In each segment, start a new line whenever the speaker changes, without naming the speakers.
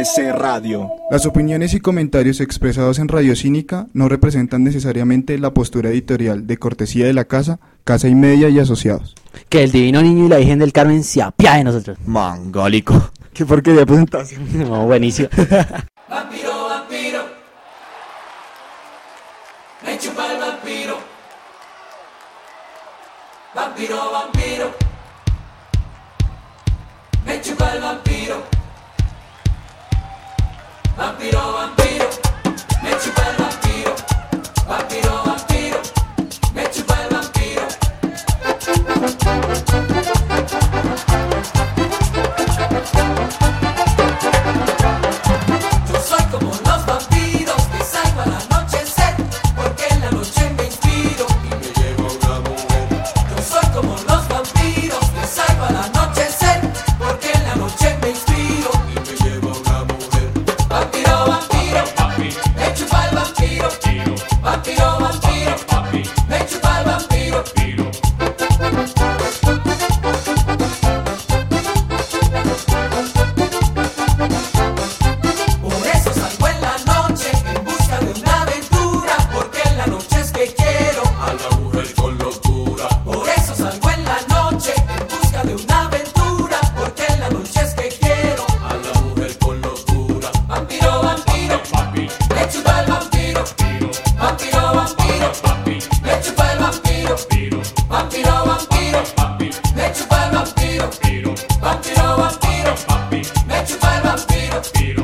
CC Radio.
Las opiniones y comentarios expresados en Radio Cínica no representan necesariamente la postura editorial de cortesía de la Casa y Media y Asociados.
Que el Divino Niño y la Virgen del Carmen se apiaden de nosotros.
Mangólico.
¿Qué porquería de presentación?
No, buenísimo.
Vampiro, vampiro, me chupa el vampiro. Vampiro, vampiro, me chupa el vampiro. Vampiro, vampiro, me chupa el vampiro. Vampiro, vampiro, me chupa el vampiro. Yo soy como los vampiros que salgo al anochecer, porque en la noche me inspiro y me llevo una mujer. Yo soy como los vampiros que salgo al anochecer, porque en la noche me inspiro y me llevo una mujer. Vampiro, vampiro, me chupa el vampiro. Vampiro, vampiro, me chupa el vampiro. Por eso salgo en la noche en busca de una aventura, porque en la noche es que quiero a la mujer con locura. Por eso salgo en la noche en busca de una aventura, porque en la noche es que quiero a la mujer con locura. Vampiro, vampiro, me chupa el vampiro. Vampiro, vampiro, me chupa el vampiro. Vampiro, vampiro, me chupa el vampiro. Vampiro, vampiro, me chupa el vampiro.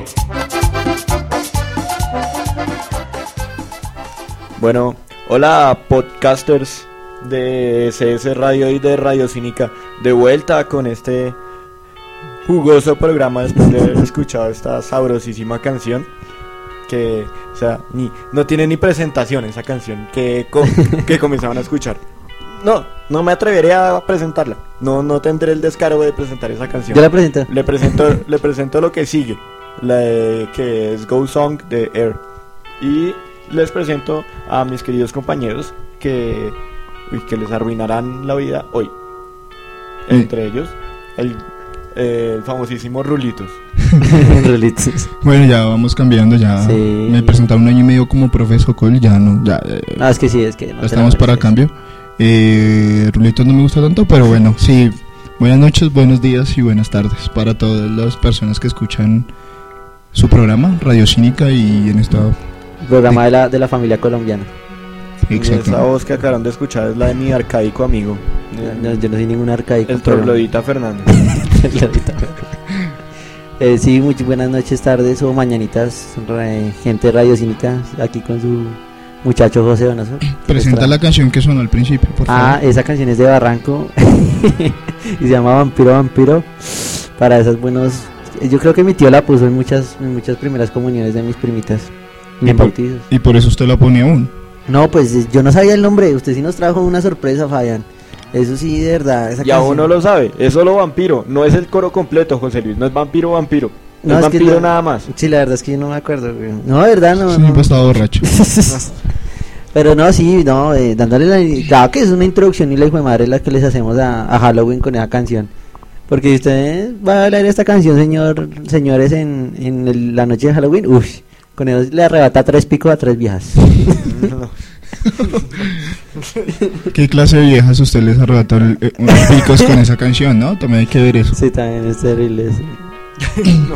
Bueno, hola podcasters de CS Radio y de Radio Cínica, de vuelta con este jugoso programa después de haber escuchado esta sabrosísima canción que, o sea, no tiene ni presentación esa canción que comenzaban a escuchar. No me atreveré a presentarla. No tendré el descaro de presentar esa canción.
Yo la presento.
Le presento lo que sigue, que es Go Song de Air. Y les presento a mis queridos compañeros que les arruinarán la vida hoy. Entre ellos, el famosísimo Rulitos.
Rulitos.
Bueno, ya vamos cambiando, ya
Sí.
me presentaron un año y medio como profesor Col, ya no, ya
No, es que sí, es que no
ya
te
estamos
la
para
mereces.
cambio. Rulitos no me gusta tanto, pero bueno, sí. Buenas noches, buenos días y buenas tardes para todas las personas que escuchan su programa, Radio Cínica, y en esta...
Programa de la familia colombiana.
Y esa voz que acabaron de escuchar es la de mi arcaico amigo,
No, yo no soy ningún arcaico.
el
pero-
Troglodita Fernández.
Sí, muy buenas noches, tardes o mañanitas, gente de Radio Cínica, aquí con su muchacho José Donoso.
Presenta la canción que sonó al principio, por favor.
Esa canción es de Barranco y se llama Vampiro, Vampiro. Para esas buenos, yo creo que mi tío la puso en muchas primeras comuniones de mis primitas, en bautizos.
Y por eso usted la pone aún.
No, pues yo no sabía el nombre, usted sí nos trajo una sorpresa, Fabián. Eso sí, de verdad. Esa
Y aún
canción-
no lo sabe, es solo vampiro, no es el coro completo, José Luis, no es vampiro, vampiro.
No,
es
es que
vampiro
no-
nada más.
Sí, la verdad es que yo no me acuerdo, güey. No, de verdad, no.
Siempre
no.
estaba borracho.
Pero no, sí, no, dándole claro que es una introducción y la hijo de madre la que les hacemos a Halloween con esa canción. Porque si usted va a leer esta canción, señores, la noche de Halloween, uff, con eso le arrebata 3 picos a 3 viejas.
¿Qué clase de viejas usted les arrebató unos picos con esa canción, no? También hay que ver eso.
Sí, también es terrible eso.
No.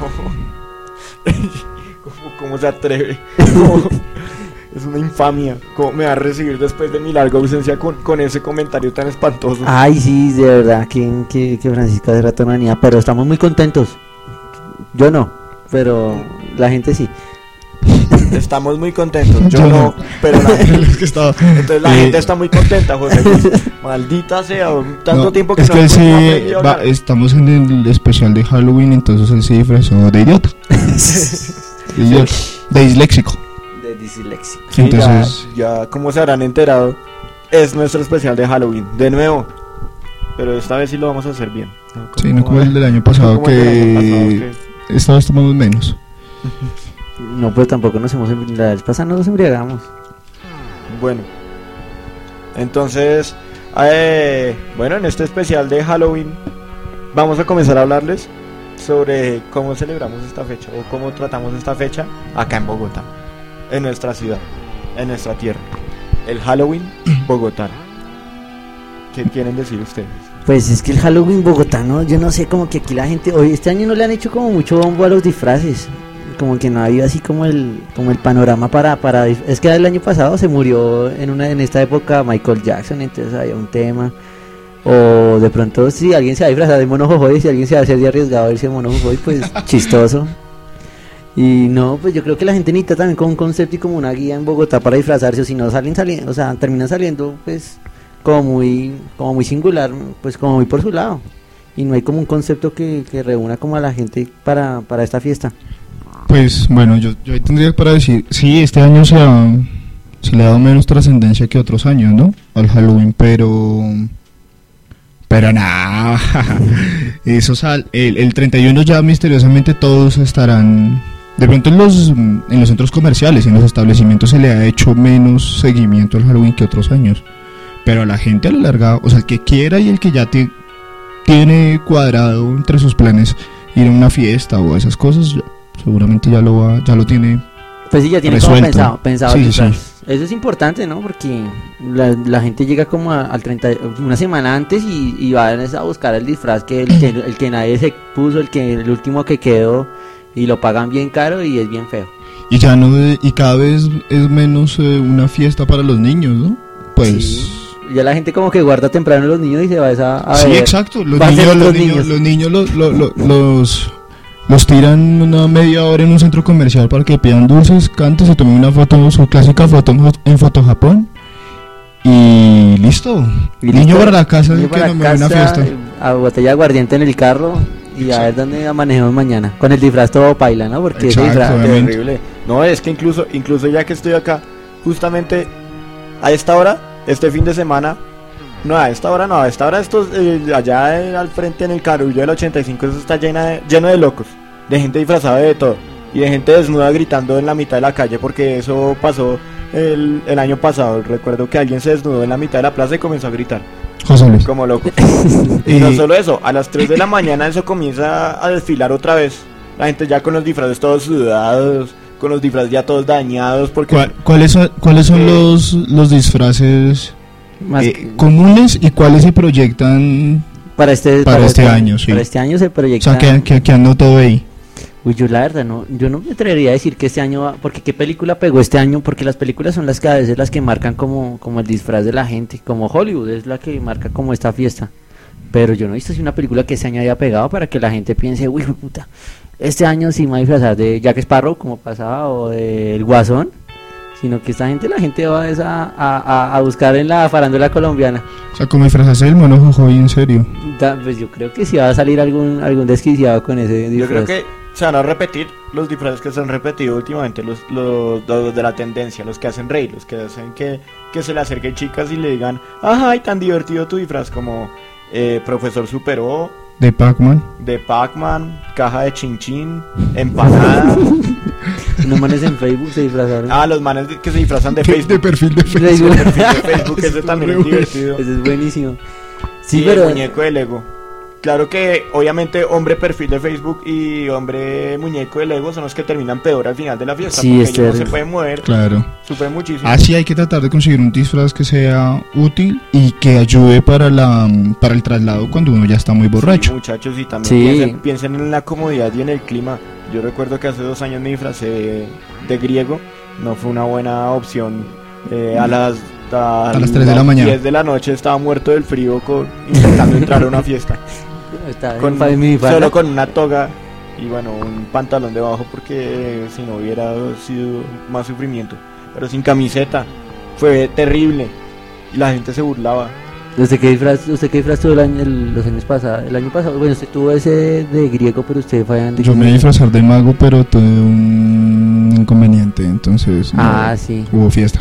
¿Cómo se atreve? ¿Cómo? Es una infamia. ¿Cómo me va a recibir después de mi larga ausencia con ese comentario tan espantoso?
Ay, sí, de verdad, que Francisca de rato no venía, pero estamos muy contentos. Yo no, pero la gente sí.
Estamos muy contentos. Yo
Yo
no,
no.
pero la
Es que estaba...
entonces la gente está muy contenta, José Luis. Maldita sea, tanto
No,
tiempo que
es
no
que él
hemos
sí
aprendido a hablar.
estamos en el especial de Halloween, entonces él se disfrazó de idiota. Idiota. De disléxico.
De dislexia.
Sí,
Entonces,
ya como se habrán enterado, es nuestro especial de Halloween, de nuevo. Pero esta vez sí lo vamos a hacer bien.
sí, no como el del año pasado,
como el del año pasado,
que esta vez tomamos menos.
No, pues tampoco nos hemos la vez pasada no nos embriagamos.
Bueno, entonces, bueno, en este especial de Halloween vamos a comenzar a hablarles sobre cómo celebramos esta fecha o cómo tratamos esta fecha acá en Bogotá, en nuestra ciudad, en nuestra tierra. El Halloween bogotano. ¿Qué quieren decir ustedes?
Pues es que el Halloween bogotano, yo no sé, como que aquí la gente, hoy este año no le han hecho como mucho bombo a los disfraces, como que no ha habido así como el panorama para es que el año pasado se murió en esta época Michael Jackson, entonces había un tema, o de pronto si alguien se va a disfrazar de mono jojoy, si alguien se va a hacer de arriesgado a irse de mono jojoy, pues chistoso. Y no, pues yo creo que la gente necesita también como un concepto y como una guía en Bogotá para disfrazarse, o si no saliendo, o sea, terminan saliendo pues como muy singular, pues como muy por su lado, y no hay como un concepto que reúna como a la gente para esta fiesta.
Pues bueno, yo ahí tendría para decir, sí, este año se le ha dado menos trascendencia que otros años, ¿no? Al Halloween, pero nada, eso el 31 ya misteriosamente todos estarán, de pronto en los centros comerciales, en los establecimientos se le ha hecho menos seguimiento al Halloween que otros años. Pero a la gente a lo largo, o sea, el que quiera y el que ya tiene cuadrado entre sus planes ir a una fiesta o esas cosas, seguramente ya lo tiene.
Pues sí, ya tiene
resuelto.
Como pensado.
Sí.
Eso es importante, ¿no? Porque la gente llega como al 30, una semana antes y va a buscar el disfraz el que nadie se puso, el último que quedó, y lo pagan bien caro y es bien feo.
Y y cada vez es menos una fiesta para los niños, ¿no? Pues
sí. Ya la gente como que guarda temprano a los niños y se va a
sí,
ver.
exacto. Los niños los tiran una media hora en un centro comercial para que pidan dulces, canten, se tomen una foto, su clásica foto en Foto Japón y listo.
Y
niño para la casa, que no me ve una fiesta.
A botella de aguardiente en el carro y a ver dónde amanejamos mañana. Con el disfraz todo paila, ¿no? Porque ese disfraz
terrible. No, es que incluso ya que estoy acá, justamente a esta hora, este fin de semana, a esta hora estos allá al frente en el Carullo del 85, eso está lleno de locos, de gente disfrazada de todo y de gente desnuda gritando en la mitad de la calle, porque eso pasó el año pasado. Recuerdo que alguien se desnudó en la mitad de la plaza y comenzó a gritar
José Luis,
como loco. Y no solo eso, a las 3 de la mañana eso comienza a desfilar otra vez, la gente ya con los disfraces todos sudados, con los disfraces ya todos dañados, porque
¿Cuáles son los disfraces comunes y cuáles se proyectan para este año? Sí.
Para este año se proyecta.
O sea, que han notado ahí.
Uy, yo la verdad yo no me atrevería a decir que este año, porque qué película pegó este año, porque las películas son las que a veces las que marcan como el disfraz de la gente, como Hollywood es la que marca como esta fiesta. Pero yo no he visto si una película que este año haya pegado para que la gente piense, uy, puta, este año sí me voy a disfrazar de Jack Sparrow como pasaba, o del Guasón, sino que la gente va a buscar en la farándula colombiana.
O sea, como disfrazarse del mono jojoy, en serio.
Pues yo creo que sí va a salir algún desquiciado con ese disfraz.
Yo creo que se van a repetir los disfraces que se han repetido últimamente, los de la tendencia, los que hacen reír, los que hacen que se le acerquen chicas y le digan, ay, tan divertido tu disfraz, como Profesor Superó,
de Pac-Man,
caja de chinchín, empanada.
Los manes en Facebook se disfrazaron.
Los manes que se disfrazan de Facebook.
De perfil de Facebook.
De perfil de Facebook, ese también es divertido.
Ese es buenísimo.
Sí, pero el muñeco de Lego. Claro que obviamente hombre perfil de Facebook y hombre muñeco de Lego son los que terminan peor al final de la fiesta,
sí,
porque ellos no se pueden mover.
Claro.
Sufren muchísimo.
Así hay que tratar de conseguir un disfraz que sea útil y que ayude para el traslado cuando uno ya está muy borracho.
Sí, muchachos, y también piensen en la comodidad y en el clima. Yo recuerdo que hace 2 años me disfracé de griego, no fue una buena opción. A las
3 de la mañana,
10 de la noche estaba muerto del frío intentando entrar a una fiesta. Solo con una toga y bueno, un pantalón debajo, porque si no hubiera sido más sufrimiento. Pero sin camiseta, fue terrible y la gente se burlaba.
¿Usted qué disfraz tuvo los años pasados? El año pasado, bueno, usted tuvo ese de griego, pero usted fue...
Yo me iba a disfrazar de mago, pero tuve un inconveniente, entonces
sí,
hubo fiesta.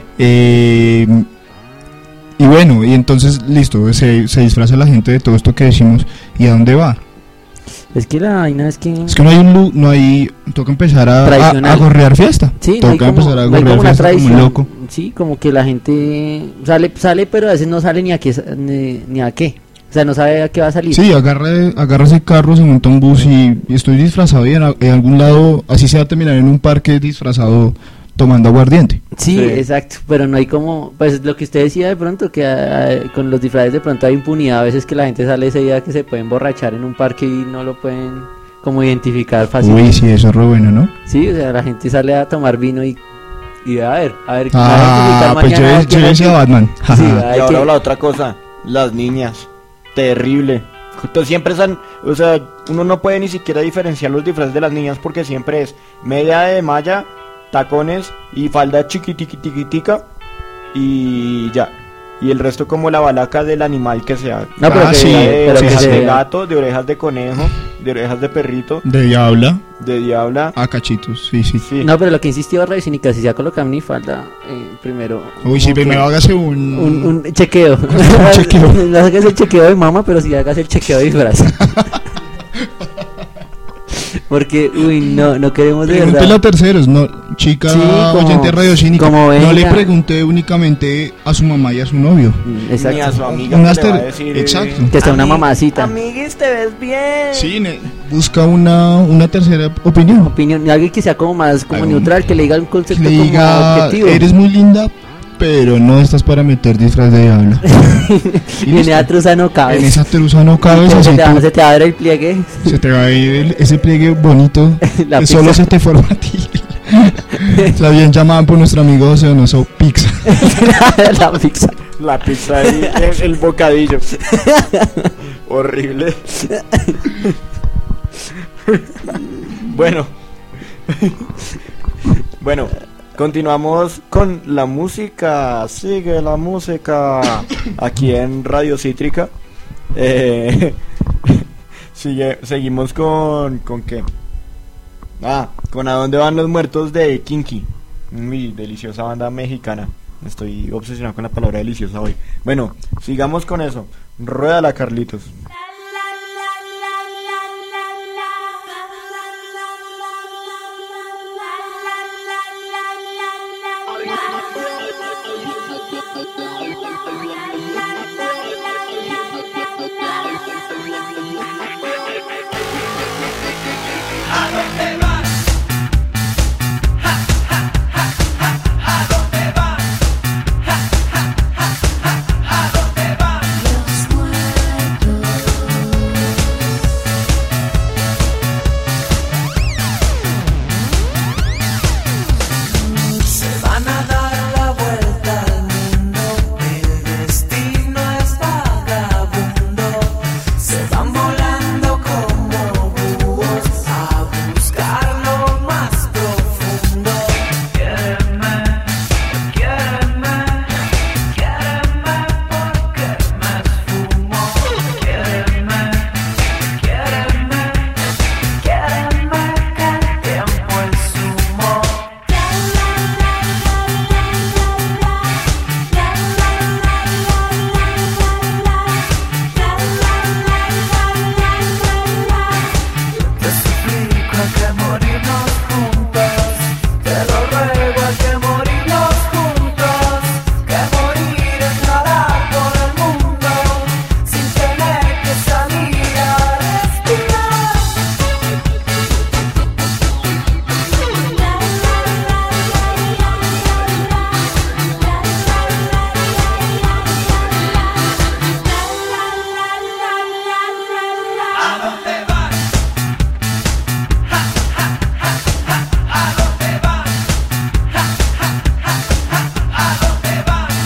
No.
Y bueno, y entonces listo, se disfraza la gente de todo esto que decimos. ¿Y a dónde va?
Es que la vaina es que
no hay toca empezar a gorrear fiesta.
Sí,
toca empezar a gorrear fiesta como un loco.
Sí, como que la gente sale, pero a veces no sale ni a qué sea, no sabe a qué va a salir.
Sí, agarra ese carro, se monta un bus y estoy disfrazado y en algún lado, así se va a terminar en un parque disfrazado tomando aguardiente.
Sí,
Sí.
exacto, pero no hay como, pues lo que usted decía de pronto, que con los disfraces de pronto hay impunidad, a veces que la gente sale ese día que se puede emborrachar en un parque y no lo pueden como identificar fácilmente.
Uy, sí, eso es re bueno, ¿no?
Sí, o sea, la gente sale a tomar vino y a ver,
Ah,
identificar
pues
mañana
yo
quién es
decía Batman.
Sí,
Y
hay
ahora
que-
la otra cosa, las niñas, terrible. Entonces siempre están, o sea, uno no puede ni siquiera diferenciar los disfraces de las niñas porque siempre es media de malla, tacones y falda chiquitiquitica y ya. Y el resto como la balaca del animal que sea.
No, pero
Ah,
que,
sí,
de
pero que
orejas
se
de
vea.
gato, de orejas de conejo, de orejas de perrito,
De diabla
de diabla.
a cachitos, sí, sí.
Sí.
No, pero lo que insistió Radio Cínica, si se va a colocar minifalda, primero...
Uy, sí,
como que
primero hágase un...
un chequeo.
Un chequeo.
No hagas el chequeo de mama, pero si hagas el chequeo de disfraz. Porque, uy, no queremos de
Pregúntele a
verdad.
terceros, no, chica
Sí, como-
oyente radiocínica.
como
No le
venga.
pregunté únicamente a su mamá y a su novio.
Mm,
Ni a su
Exacto.
amiga
Un
que le va a
aster-
decir,
exacto.
Que está una
"Ami-
mamacita.
Amiguis, te ves bien.
Sí, busca una tercera opinión.
Opinión, alguien que sea como más como
Algún-
neutral, que le diga un
Que
concepto
le
como
diga,
objetivo.
eres muy linda, pero no estás para meter disfraz de diablo.
Y en esa truza no cabe.
En esa truza no cabes,
se,
así
se te abre el pliegue.
se te va a ir ese pliegue bonito
La
que solo
pizza.
se te forma a ti. La bien llamaban por nuestro amigo José Donoso Pizza.
La pizza.
La pizza y el bocadillo. Horrible. Bueno. Bueno, continuamos con la música. Sigue la música aquí en Radio Cítrica. Seguimos con qué. Con A dónde van los muertos de Kinky. Muy deliciosa banda mexicana. Estoy obsesionado con la palabra deliciosa hoy. Bueno, sigamos con eso. Ruédala, Carlitos.
Van a dar la vuelta al mundo, el destino es vagabundo. Se van volando como búhos a buscar lo más profundo. Quiéreme, quiéreme, quiéreme porque me esfumo. Quiéreme, quiéreme, quiéreme que el tiempo es humo. Te suplico a que morirnos juntos, te lo ruego a que morirnos juntos, que morir es nadar por el mundo, sin tener que salir a respirar. ¿A dónde vas? ¿A dónde vas? ¿A dónde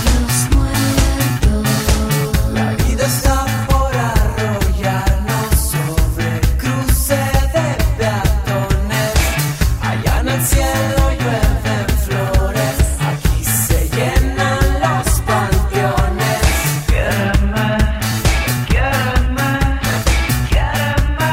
vas? La vida está por arrollarnos sobre cruce de peatones. Allá en el cielo llueven flores, aquí se llenan los panteones. Quiéreme, quiéreme, quiéreme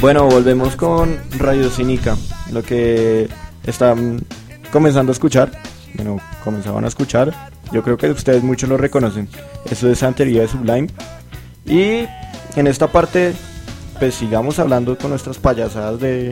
Bueno, volvemos con Radio Cínica, lo que están comenzando a escuchar, bueno, comenzaban a escuchar, yo creo que ustedes muchos lo reconocen, eso es Santería de Sublime, y en esta parte, pues sigamos hablando con nuestras payasadas de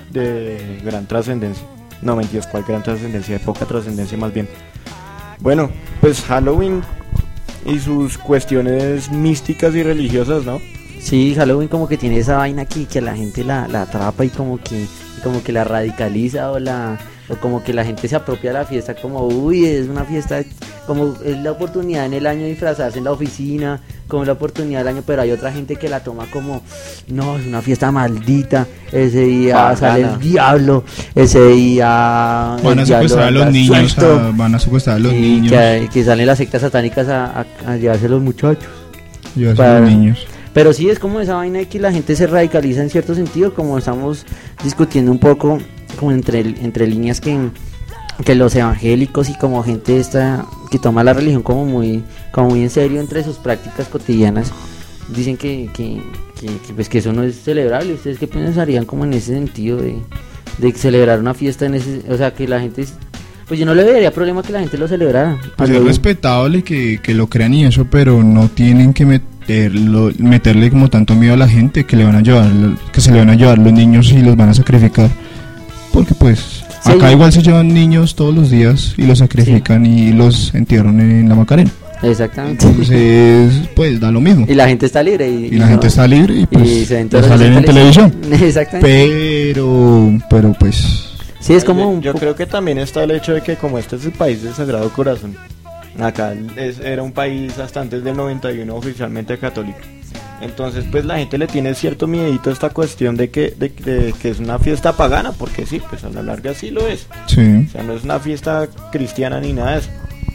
gran trascendencia, no mentiras, ¿cuál gran trascendencia? De poca trascendencia más bien. Bueno, pues Halloween y sus cuestiones místicas y religiosas, ¿no?
Sí, Halloween como que tiene esa vaina que a la gente la atrapa y como que la radicaliza o como que la gente se apropia de la fiesta como, uy, es una fiesta, como es la oportunidad en el año de disfrazarse en la oficina, como es la oportunidad del año, pero hay otra gente que la toma como, no, es una fiesta maldita, ese día
Pagana.
sale el diablo, ese día
Van a
el diablo
secuestrar a los
anda
niños,
suelto,
van a secuestrar a los
y
niños,
que salen las sectas satánicas a llevarse a los muchachos.
llevarse a
para-
los niños.
Pero sí es como esa vaina de que la gente se radicaliza en cierto sentido, como estamos discutiendo un poco como entre líneas que los evangélicos y como gente esta que toma la religión como muy en serio entre sus prácticas cotidianas dicen que pues que eso no es celebrable. ¿Ustedes qué pensarían como en ese sentido de celebrar una fiesta en ese, o sea, que la gente pues yo no le vería problema que la gente lo celebrara?
Pues es
Algo-
respetable que lo crean y eso, pero no tienen que meterle como tanto miedo a la gente que se le van a llevar los niños y los van a sacrificar. Porque pues
Sí,
acá
hay-
igual se llevan niños todos los días y los sacrifican y los entierran en la Macarena.
Exactamente.
Entonces, pues da lo mismo.
Y la gente está libre y
Y la gente está libre y pues
se ven
lo
todos los
salen en televisión.
Exactamente.
Pero pues
Sí, es como un
yo
poco-
creo que también está el hecho de que como este es el país del Sagrado Corazón, acá era un país hasta antes del 91 oficialmente católico, entonces pues la gente le tiene cierto miedito a esta cuestión de que es una fiesta pagana, porque sí, pues a la larga sí lo es,
sí.
o sea, no es una fiesta cristiana ni nada de eso,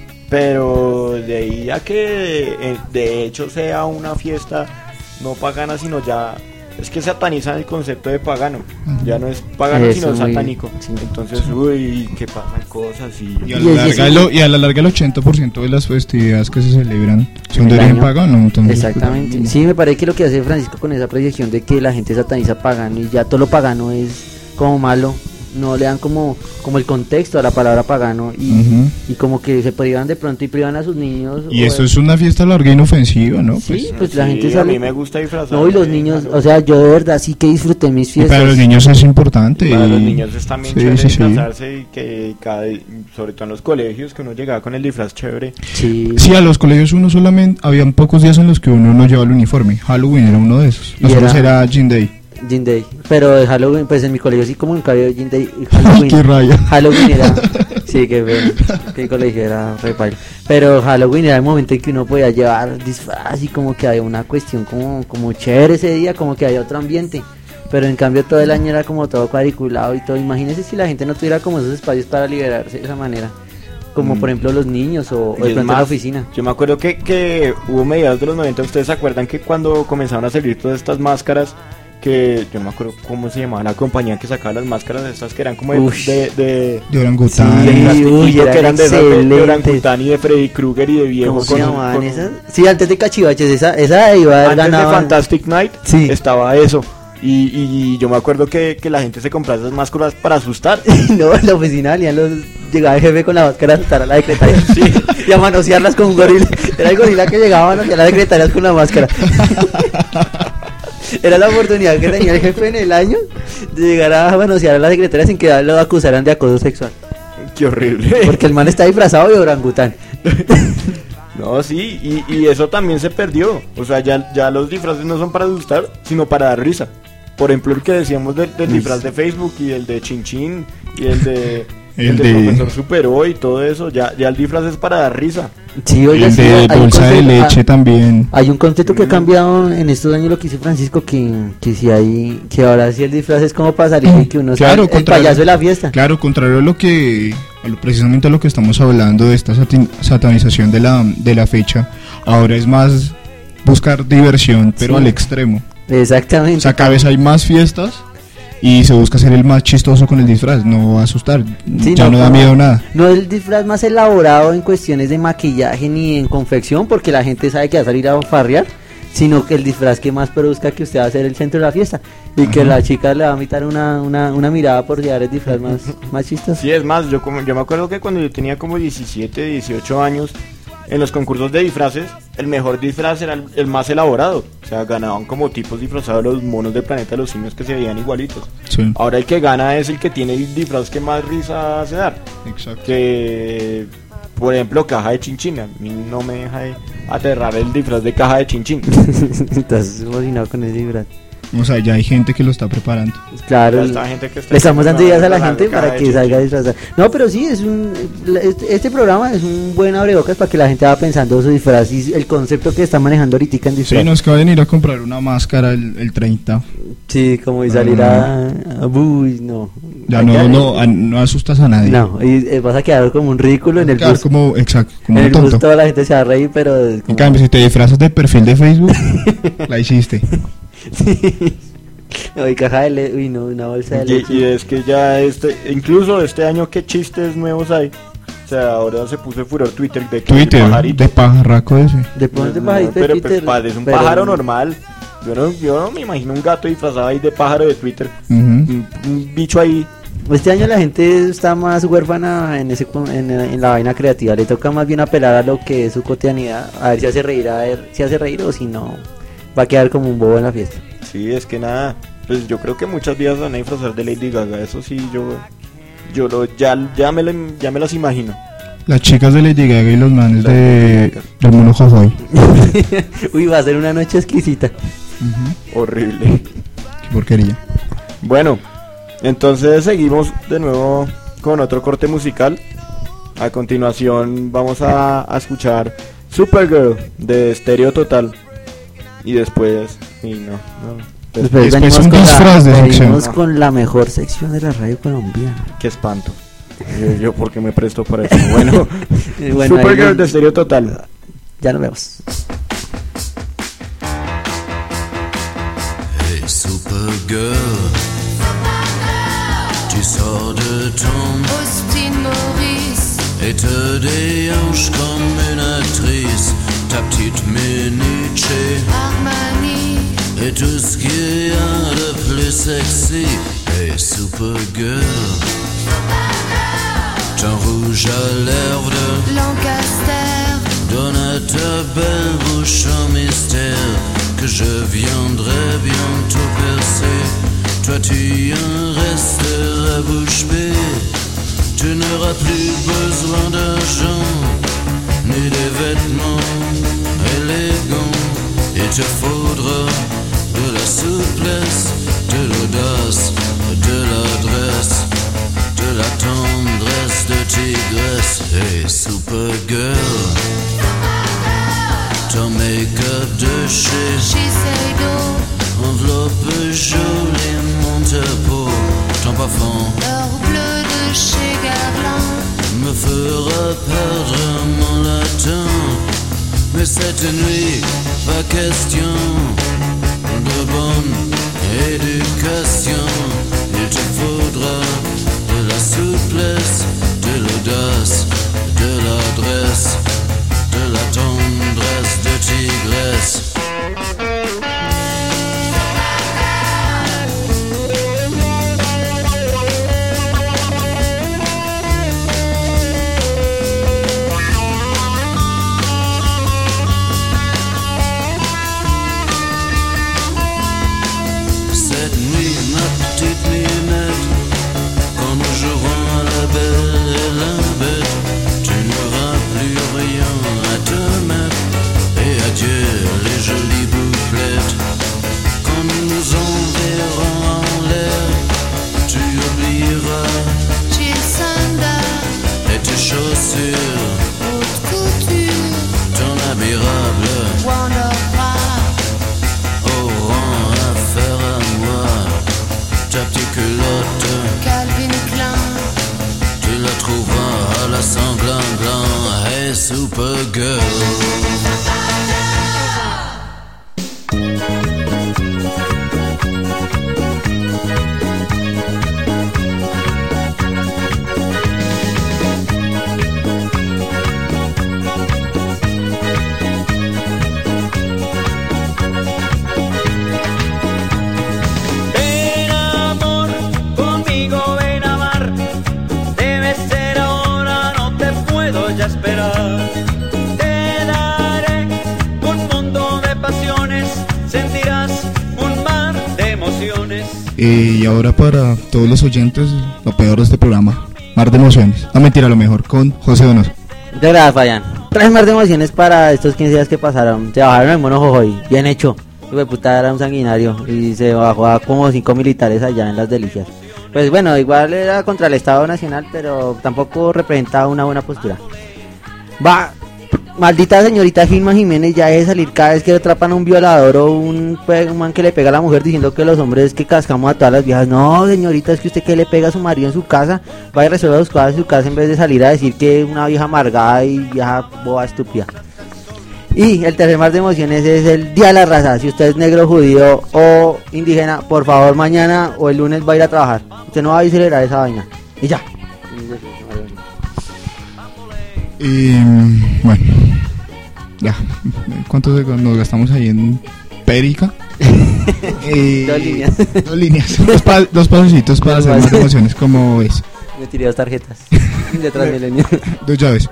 pero de ahí a que de hecho sea una fiesta no pagana, sino ya es que satanizan el concepto de pagano, ya no es pagano
Eso,
sino
muy-
satánico,
sí.
entonces uy, que pasan cosas
Y a
Y
la
es-
larga, y a la larga el 80% de las festividades que se celebran son
En
de
el
origen
año.
pagano. Entonces,
Exactamente. Sí, me parece que lo que hace Francisco con esa proyección de que la gente sataniza pagano y ya todo lo pagano es como malo, no le dan como el contexto a la palabra pagano
Ujú.
y como que se privan de pronto y privan a sus niños.
Y
o-
esto es una fiesta larga e inofensiva, ¿no?
Sí, pues la
Sí,
gente
a
sale.
mí me gusta disfrazar.
No, y los niños, o sea, yo de verdad sí que disfruté mis
Y
fiestas.
para los niños es importante.
Para los
y-
niños es también
sí,
chévere
sí, sí.
disfrazarse y que sobre todo en los colegios, que uno llegaba con el disfraz chévere.
Sí.
Sí, a los colegios uno solamente, habían pocos días en los que uno no llevaba el uniforme. Halloween era uno de esos.
Y
Nosotros
era-
era Jean Day.
Jean Day. Pero de Halloween, pues en mi colegio sí como nunca había Jean Day. y
Ay, qué raya.
Halloween era. Sí, que bueno, que el colegio era re paila. Pero Halloween era el momento en que uno podía llevar disfraz y como que había una cuestión como chévere ese día, como que había otro ambiente. Pero en cambio todo el año era como todo cuadriculado y todo. Imagínense si la gente no tuviera como esos espacios para liberarse de esa manera. Como por ejemplo los niños o
Y
de
es
pronto en
más,
la oficina.
Yo me acuerdo que hubo mediados de los 90, ¿ustedes se acuerdan que cuando comenzaron a salir todas estas máscaras, que yo no me acuerdo cómo se llamaba la compañía que sacaba las máscaras estas que eran como
Ush.
de
De orangután.
Sí,
plastiquito,
uy,
que
eran
eran de esas de
excelentes.
orangután y de Freddy Krueger y de viejo
¿Cómo se
con-
llamaban
con-
esas? Sí, antes de Cachivaches, esa iba a haber
Antes de
ganado.
Fantastic Night
Sí.
estaba eso. Y yo me acuerdo que la gente se compraba esas máscaras para asustar.
No, en la oficina llegaba el jefe con la máscara a asustar a la secretaria y a manosearlas con un gorila. Era el gorila que llegaba a manosear a las secretarias con la máscara. Era la oportunidad que tenía el jefe en el año de llegar a manosear a las secretarias sin que lo acusaran de acoso sexual.
Qué horrible.
Porque el man está disfrazado de orangután.
No, sí, y eso también se perdió. O sea, ya los disfraces no son para asustar, sino para dar risa. Por ejemplo, el que decíamos del disfraz de Facebook y el de Chin Chin y el de
El
del
de-
profesor Superó y todo eso, ya el disfraz es para dar risa.
Sí, oiga,
El
sí,
de
hay un
bolsa de
concepto-
leche también.
Hay un concepto que ha cambiado en estos años lo que dice Francisco, que si hay, que ahora sí el disfraz es como para salir y que uno
Claro,
sea el payaso de la fiesta.
Claro, contrario a lo que, precisamente a lo que estamos hablando de esta satanización de la fecha, ahora es más buscar diversión, pero
Sí.
al extremo.
Exactamente.
O sea, cada vez hay más fiestas y se busca ser el más chistoso con el disfraz, no asustar,
Sí,
ya no da
como-
miedo nada.
No el disfraz más elaborado en cuestiones de maquillaje ni en confección, porque la gente sabe que va a salir a farrear, sino que el disfraz que más produzca que usted va a ser el centro de la fiesta y que la chica le va a imitar una mirada por llevar el disfraz más chistoso.
Sí, es más, yo me acuerdo que cuando yo tenía como 17, 18 años, en los concursos de disfraces, el mejor disfraz era el más elaborado. O sea, ganaban como tipos disfrazados los monos del planeta de los simios que se veían igualitos.
Sí.
Ahora el que gana es el que tiene el disfraz que más risa hace dar.
Exacto.
Que, por ejemplo, caja de chinchín. A mí no me deja de aterrar el disfraz de caja de chinchín.
Estás emocionado con ese disfraz.
O sea, ya hay gente que lo está preparando.
Claro,
Ya está gente que está
le estamos dando ideas a la gente
caja
para
de
que salga disfrazada. No, pero sí, este programa es un buen abrebocas para que la gente vaya pensando su disfraz y el concepto que está manejando ahorita en disfraz.
Sí, nos acaba de venir a comprar una máscara el 30.
Sí, como y salir uy, no.
Ya no asustas a nadie.
No, y vas a quedar como un ridículo en el
Claro,
bus.
como, exacto, como
En
un
el bus
tonto.
toda la gente se va a reír, pero... es
En
como-
cambio, si te disfrazas de perfil de Facebook, la hiciste.
Sí. No, y caja de leche, uy, no, una bolsa de leche.
Y es que ya incluso este año, ¿qué chistes nuevos hay? O sea, ahora se puso de furor Twitter de que el
Twitter,
pajarito.
de pajarraco ese.
De pronto
No,
pajarito de
pero pues
Twitter,
parece un
pero-
pájaro normal. Yo no me imagino un gato disfrazado ahí de pájaro de Twitter.
Ujú.
Un bicho ahí.
Este año la gente está más huérfana en la vaina creativa. Le toca más bien apelar a lo que es su cotidianidad. A ver si hace reír, o si no, va a quedar como un bobo en la fiesta.
Sí, es que nada. Pues yo creo que muchas vidas van a disfrazar de Lady Gaga. Eso sí, ya me las imagino.
Las chicas de Lady Gaga y los manes
Las
del mono Jojoy.
Uy, va a ser una noche exquisita.
Horrible.
Qué porquería.
Bueno, entonces seguimos de nuevo con otro corte musical. A continuación vamos a escuchar Supergirl de Stereo Total. Y después...
Después
Después un disfraz de sección.
venimos con la mejor sección de la radio colombiana.
Qué espanto. Yo porque me presto para eso. Bueno,
Bueno, ahí
Supergirl
nos-
de Stereo Total.
ya nos vemos.
Hey Supergirl, tu sors de ton
Austin Maurice,
et te déhanches comme une actrice, ta petite minute chez
Armani,
et tout ce qu'il y a de plus sexy. Hey Supergirl, ton rouge à lèvres de
Lancaster,
donne à ta belle bouche un mystère que je viendrai bientôt percer. Toi tu en resteras bouche bée, tu n'auras plus besoin d'argent ni des vêtements élégants. Il te faudra de la souplesse, de l'audace, de l'adresse, de la tendresse de tigresse. Hey Supergirl, ton make-up de chez
Shiseido,
enveloppe joliment ta peau, ton parfum
l'or bleu de chez Guerlain,
me fera perdre mon latin. Mais cette nuit, pas question de bonne éducation. Il te faudra de la souplesse, de l'audace, de l'adresse, de la tendresse de tigresse. Cette nuit, ma petite minette, quand nous jouerons à la belle et la bête, tu n'auras plus rien à te mettre. Et adieu les jolies bouclettes. Quand nous nous enverrons en l'air, tu oublieras
Jill Sander,
et tes chaussures,
haute couture,
ton admirable
Wonderbra,
auront affaire à moi. Ta petite culotte,
Calvin Klein,
tu la trouveras à la sanglin-glan. Hey Supergirl.
sentirás un mar de emociones.
Y ahora para todos los oyentes, lo peor de este programa, mar de emociones. No, mentira, lo mejor con José Donoso.
Muchas gracias, Fabián. Traes más de emociones para estos 15 días que pasaron. Se bajaron el mono Jojoy, bien hecho. Hijo de puta, era un sanguinario y se bajó a como 5 militares allá en Las Delicias. Pues bueno, igual era contra el Estado Nacional, pero tampoco representaba una buena postura. Va, maldita señorita Gilma Jiménez, ya de salir cada vez que atrapan a un violador o un man que le pega a la mujer diciendo que los hombres que cascamos a todas las viejas. No, señorita, es que usted que le pega a su marido en su casa, va y resuelve sus cosas en su casa en vez de salir a decir que es una vieja amargada y vieja boba estúpida. Y el tercer mar de emociones es el Día de la Raza. Si usted es negro, judío o indígena, por favor mañana o el lunes va a ir a trabajar. Usted no va a ir a celebrar esa vaina. Y ya.
Bueno, ya. ¿Cuántos nos gastamos ahí en Perica?
2 líneas.
2 líneas. Dos pasecitos para hacer más emociones, como es.
Me tiré 2 tarjetas de Transmilenio.
2 llaves.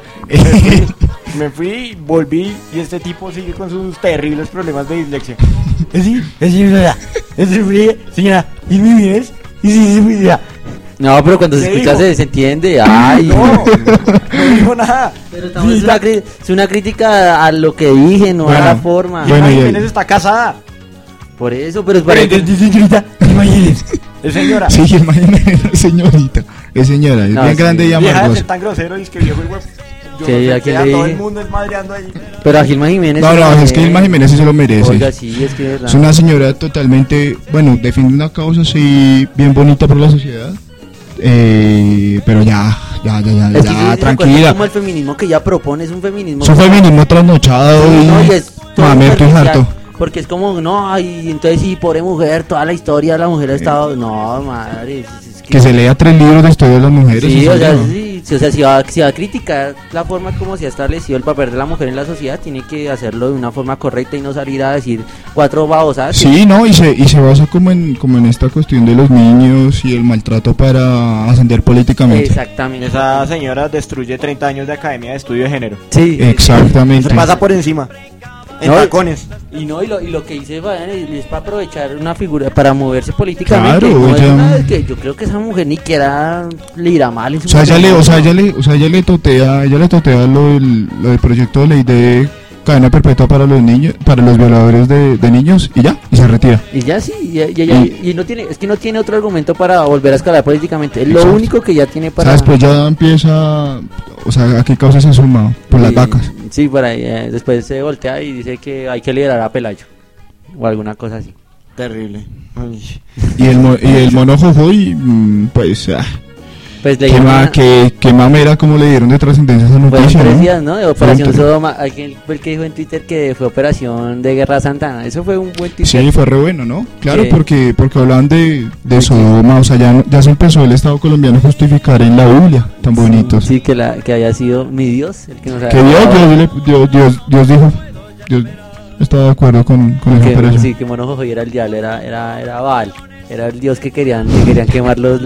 Me fui, volví y este tipo sigue con sus terribles problemas de dislexia. Sí, señora, señora, ¿y mi vienes? Y sí, señora.
No, pero cuando se
¿Qué
escucha
dijo?
se entiende. Ay,
No dijo nada.
Pero también
Sí,
es una crítica a lo que dije, no
Bueno,
a la forma.
bueno, y
Jiménez está casada.
Por eso, pero es para
Señorita, imagínese. Es señora.
Sí, imagínate, señorita. Es señora, es
No,
bien
sí.
grande y
Deja de
amargosa.
ser tan grosero y es que viejo y huevo. Yo
Sí,
no sé
¿a quién
qué,
le
todo
dije?
el mundo es madreando ahí.
Pero a Gilma Jiménez.
No,
se lo
no, es que
merece.
Gilma Jiménez sí se lo merece.
Oiga, sí, es que es verdad.
Es una señora totalmente, bueno, defiende una causa así bien bonita por la sociedad. Pero ya,
Es que sí, ¿se acuerdan
tranquila.
como el feminismo que ella propone es un feminismo.
Es un feminismo trasnochado
Sí, no, y es todo
mamerto y
superficial,
harto.
porque es como, no, ay, entonces sí, pobre mujer, toda la historia de la mujer ha estado. No, madre. Es
Que se lea 3 libros de historia de las mujeres.
Sí,
eso
o sea,
no.
sí, o sea, si va a criticar la forma como se ha establecido el papel de la mujer en la sociedad, tiene que hacerlo de una forma correcta y no salir a decir 4 babosadas.
Sí, no, y se basa como en esta cuestión de los niños y el maltrato para ascender políticamente.
Exactamente.
Esa señora destruye 30 años de Academia de Estudio de Género.
Sí.
Exactamente.
Se pasa por encima. En
No,
tacones.
Y lo que dice Fabián es para aprovechar una figura, para moverse políticamente.
Claro,
no es
ella-
una vez que yo creo que esa mujer ni quiera le irá mal en su
O sea,
matrimonio.
ella le totea lo del proyecto de ley de cadena perpetua para los niños, para los violadores de niños y ya, y se retira.
Y ya sí, y no tiene, es que no tiene otro argumento para volver a escalar políticamente. Es lo
Exacto.
único que ya tiene
O
para.
sea, después ya empieza, o sea, ¿a qué causa se suma? Por las
Sí,
vacas.
Sí, por ahí. Después se voltea y dice que hay que liberar a Pelayo. O alguna cosa así.
Terrible. Ay.
Y el mono Jojoy, pues,
Pues le
qué,
llaman-
qué mamera como le dieron de trascendencia a esa
Fueron
noticia,
3
¿no?
días, ¿no? De Operación
Fueron
Sodoma. Alguien fue el que dijo en Twitter que fue Operación de Guerra Santana. Eso fue un buen Twitter.
Sí, fue re bueno, ¿no? Claro,
Sí.
porque hablaban de Sodoma, o sea, ya se empezó el Estado colombiano a justificar en la Biblia, tan bonitos.
Sí, que haya sido mi Dios el que nos
Que Dios dijo, Dios estaba de acuerdo con esa operación.
Sí, que Mono Jojoy era el diablo, era Baal. Era el dios que querían quemar los...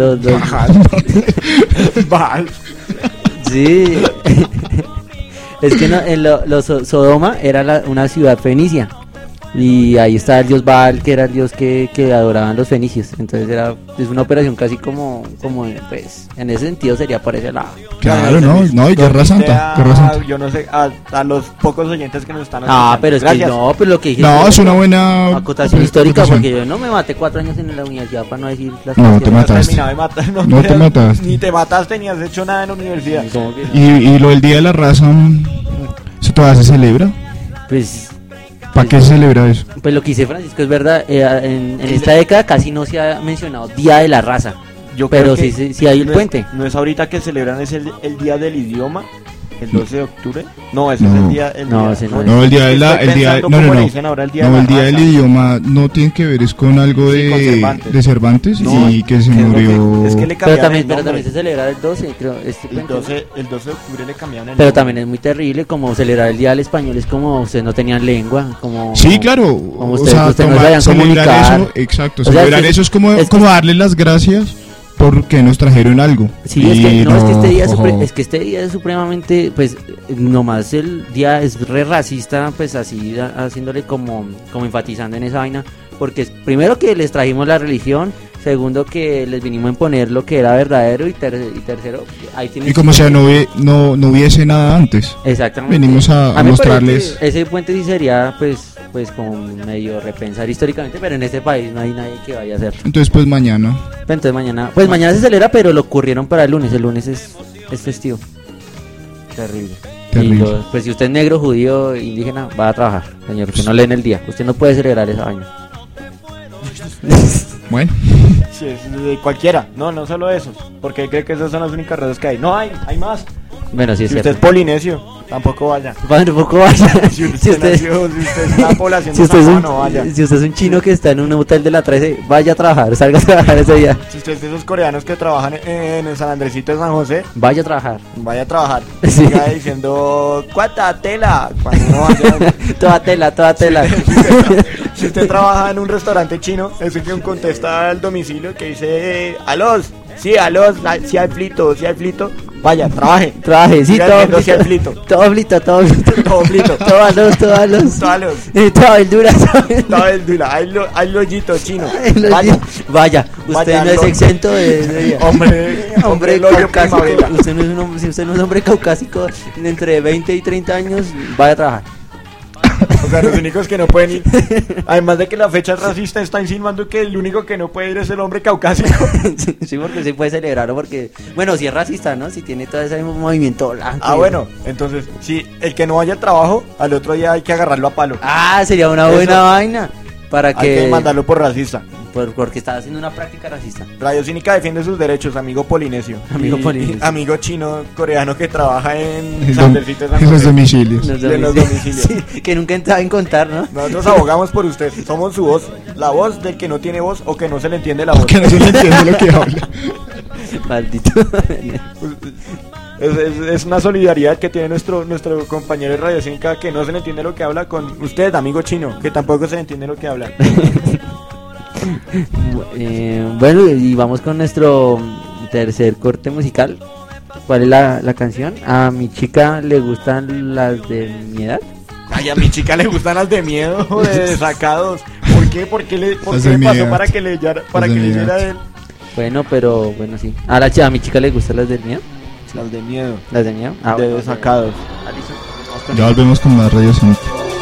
Val.
Sí. Es que no, Sodoma era una ciudad fenicia. Y ahí está el dios Baal, que era el dios que adoraban los fenicios. Entonces es una operación casi como pues, en ese sentido sería por ese lado.
Claro, no, y Guerra Santa, Guerra Santa.
Yo no sé, a los pocos oyentes que nos están
Ah, pero es
Gracias.
que no, pero lo que dije
No, es una buena
acotación histórica,
acotación.
porque yo no me maté 4 años en la universidad para no decir las
No,
cosas
te
que-
mataste.
Terminado de matar,
No te mataste.
Ni te mataste ni has hecho nada en la universidad.
Como que-
Y lo del Día de la Raza, ¿eso todavía se celebra?
Pues,
¿Para qué se celebra eso?
pues lo que dice Francisco es verdad, en esta década casi no se ha mencionado Día de la Raza.
Yo
Pero
creo que
sí hay el
no
puente.
No es ahorita que celebran, es el día del idioma, el 12 de octubre. No, ese
No.
es el día.
No, ese no es.
No, el día de
Estoy
la, el día,
pensando
no,
cómo
no,
le dicen ahora el día
no,
de
el
la
día del
raza.
idioma no tiene que ver, es con algo
Sí, con
de
Cervantes.
Cervantes
No,
y que se
es lo
murió.
es que le
Pero
cambiaron
también,
el
pero
nombre.
también se celebra el 12, creo.
El 12 de octubre le cambiaron el
Pero
nombre.
también es muy terrible, como celebrar el Día del Español es como ustedes no tenían lengua, como...
Sí,
como-
claro.
como
O
ustedes
sea,
no sabían
celebrar
comunicar.
eso, exacto.
O sea,
Celebrar
es que-
eso es como
es que-
darle las gracias porque nos trajeron algo.
Sí,
Y
es que, no, es que este día es,
ojo,
es que este día es supremamente, pues, nomás el día es re racista, pues así, haciéndole como enfatizando en esa vaina, porque primero que les trajimos la religión, segundo que les vinimos a imponer lo que era verdadero, y tercero, ahí tienen...
y como sea, no hubiese nada antes.
Exactamente.
Venimos a
mí me
mostrarles.
parece que ese puente sí sería, pues como medio repensar históricamente, pero en este país no hay nadie que vaya a hacerlo.
Entonces, pues mañana.
Entonces mañana se celebra, pero lo ocurrieron para el lunes es festivo. Terrible.
Terrible.
Y pues si usted es negro, judío, indígena, va a trabajar, señor, usted no lee en el día, usted no puede celebrar esa vaina.
Bueno,
Sí, es de cualquiera. No solo esos. Porque cree que esas son las únicas razas que hay. No hay más.
Bueno, sí es
Si usted es
cierto.
polinesio, tampoco vaya.
Tampoco vaya.
Si usted es la población
si
de
usted es
San
un,
Juan, no vaya.
si usted es un chino que está en un hotel de la 13, vaya a trabajar, salga a trabajar ese día.
Si usted es de esos coreanos que trabajan en el San Andresito de San José,
Vaya a trabajar.
vaya a trabajar.
Sí.
Siga diciendo, ¿cuánta tela? Cuando uno vaya.
Toda tela.
Si usted trabaja en un restaurante chino, es que contesta al domicilio que dice, alos, sí hay flito, vaya, trabaje.
Trabaje, sí,
Siga
todo
diciendo, sí hay flito.
Todo flito.
Todo flito.
Todos los.
Todo
el dura.
Todo el dura, hay lollito chino.
Vaya, usted
Vaya,
no es
lo-
exento de hombre
loyo
caucásico.
primavera.
Usted no es un hombre caucásico de entre 20 y 30 años, vaya a trabajar.
O sea, los únicos que no pueden ir. Además de que la fecha es racista, está insinuando que el único que no puede ir es el hombre caucásico.
Sí, porque sí puede celebrarlo, porque, bueno, si es racista, ¿no? Si tiene todo ese movimiento blanco.
Ah, bueno, entonces, si el que no vaya al trabajo, al otro día hay que agarrarlo a palo.
Ah, sería una
Eso.
buena vaina. Para
Hay
que...
que mandarlo por racista.
Porque está haciendo una práctica racista.
Radio Cínica defiende sus derechos, amigo polinesio.
Amigo
Y-
polinesio.
Amigo chino, coreano que trabaja en
en
San Andresito de San
los
José.
domicilios.
De los domicilios.
Sí, que nunca entraba en contar, ¿no?
Nosotros abogamos por usted, somos su voz, la voz del que no tiene voz o que no se le entiende la voz.
Que no se le entiende lo que habla.
Maldito.
Es una solidaridad que tiene nuestro compañero de Radio Cínica que no se le entiende lo que habla con usted, amigo chino, que tampoco se le entiende lo que habla.
Bueno, y vamos con nuestro tercer corte musical. ¿Cuál es la canción? A mi chica le gustan las de mi edad.
Ay, a mi chica le gustan las de miedo, de desacados. ¿Por qué? ¿Por qué le
Las de
pasó
miedo.
para que le
Las de
hiciera
miedo.
él?
Bueno, pero bueno, sí. A mi chica le gustan las del miedo.
Las de miedo,
Las de miedo.
de
Bueno,
desacados.
Ya volvemos con más Radio Cínica.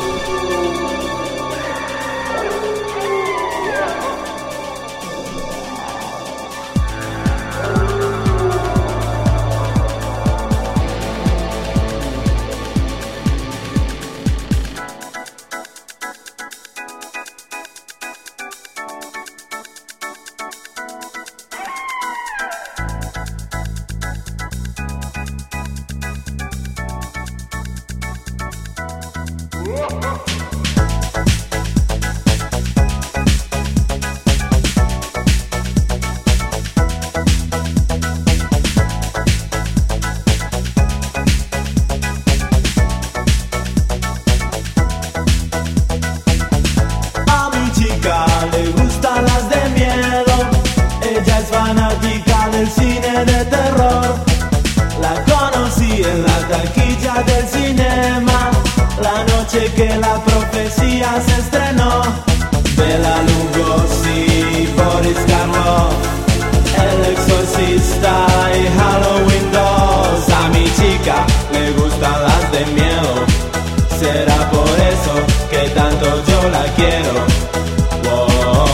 A mi chica le gustan las de miedo. Ella es fanática del cine de terror. La conocí en la taquilla del cinema, la noche que la profecía se estrenó. Bela Lugosi, Boris Karloff, El Exorcista y Halloween 2. A mi chica le gustan las de miedo. Será por eso que tanto yo la quiero. Wow.